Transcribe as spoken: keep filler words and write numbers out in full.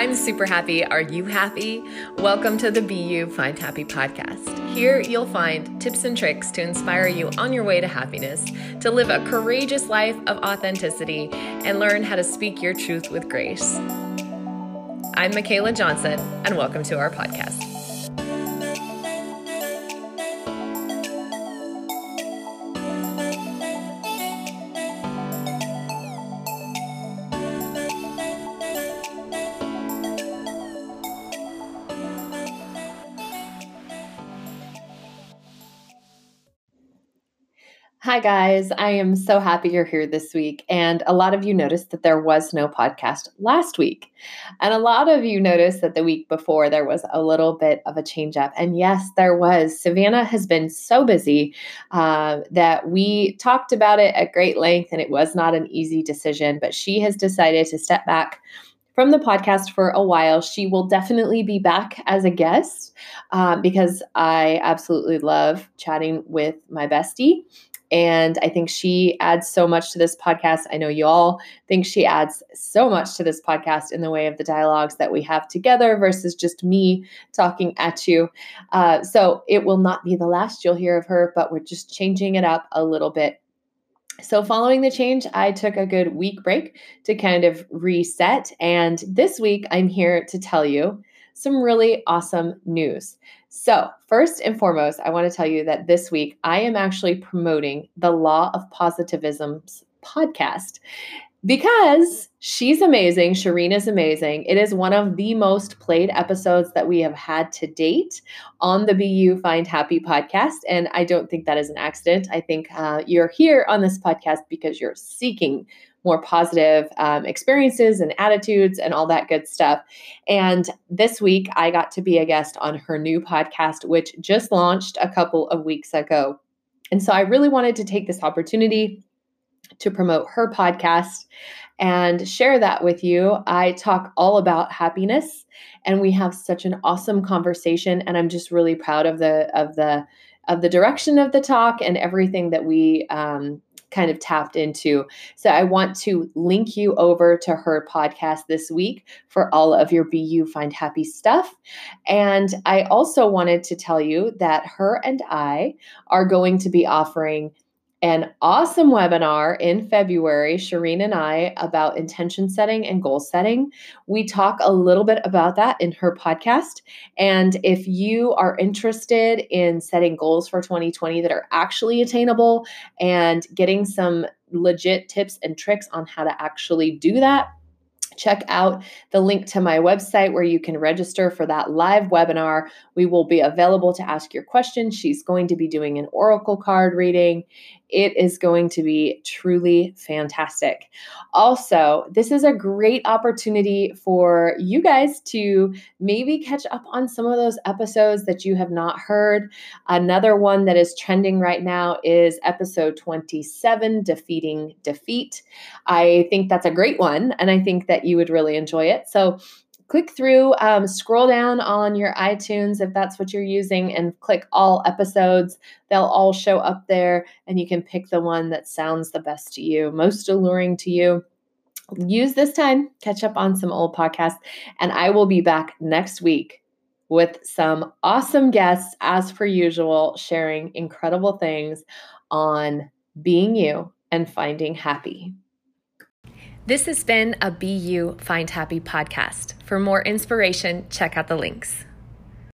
I'm super happy. Are you happy? Welcome to the Be You Find Happy podcast. Here you'll find tips and tricks to inspire you on your way to happiness, to live a courageous life of authenticity, and learn how to speak your truth with grace. I'm Michaela Johnson, and welcome to our podcast. Hi guys, I am so happy you're here this week. And a lot of you noticed that there was no podcast last week. And a lot of you noticed that the week before there was a little bit of a change up. And yes, there was. Savannah has been so busy uh, that we talked about it at great length, and it was not an easy decision, but she has decided to step back from the podcast for a while. She will definitely be back as a guest uh, because I absolutely love chatting with my bestie. And I think she adds so much to this podcast. I know you all think she adds so much to this podcast in the way of the dialogues that we have together versus just me talking at you. Uh, so it will not be the last you'll hear of her, but we're just changing it up a little bit. So following the change, I took a good week break to kind of reset. And this week, I'm here to tell you some really awesome news. So first and foremost, I want to tell you that this week, I am actually promoting the Law of Positivism's podcast because she's amazing. Shireen is amazing. It is one of the most played episodes that we have had to date on the Be You Find Happy podcast. And I don't think that is an accident. I think uh, you're here on this podcast because you're seeking more positive um, experiences and attitudes and all that good stuff. And this week, I got to be a guest on her new podcast, which just launched a couple of weeks ago. And so I really wanted to take this opportunity to promote her podcast and share that with you. I talk all about happiness, and we have such an awesome conversation. And I'm just really proud of the of the of the direction of the talk and everything that we um, kind of tapped into. So I want to link you over to her podcast this week for all of your Be You Find Happy stuff. And I also wanted to tell you that her and I are going to be offering an awesome webinar in February, Shireen and I, about intention setting and goal setting. We talk a little bit about that in her podcast. And if you are interested in setting goals for twenty twenty that are actually attainable and getting some legit tips and tricks on how to actually do that, check out the link to my website where you can register for that live webinar. We will be available to ask your questions. She's going to be doing an oracle card reading. It is going to be truly fantastic. Also, this is a great opportunity for you guys to maybe catch up on some of those episodes that you have not heard. Another one that is trending right now is episode twenty-seven, Defeating Defeat. I think that's a great one, and I think that you would really enjoy it. So click through, um, scroll down on your iTunes if that's what you're using, and click all episodes. They'll all show up there, and you can pick the one that sounds the best to you, most alluring to you. Use this time, catch up on some old podcasts, and I will be back next week with some awesome guests, as per usual, sharing incredible things on being you and finding happy. This has been a Be You Find Happy podcast. For more inspiration, check out the links.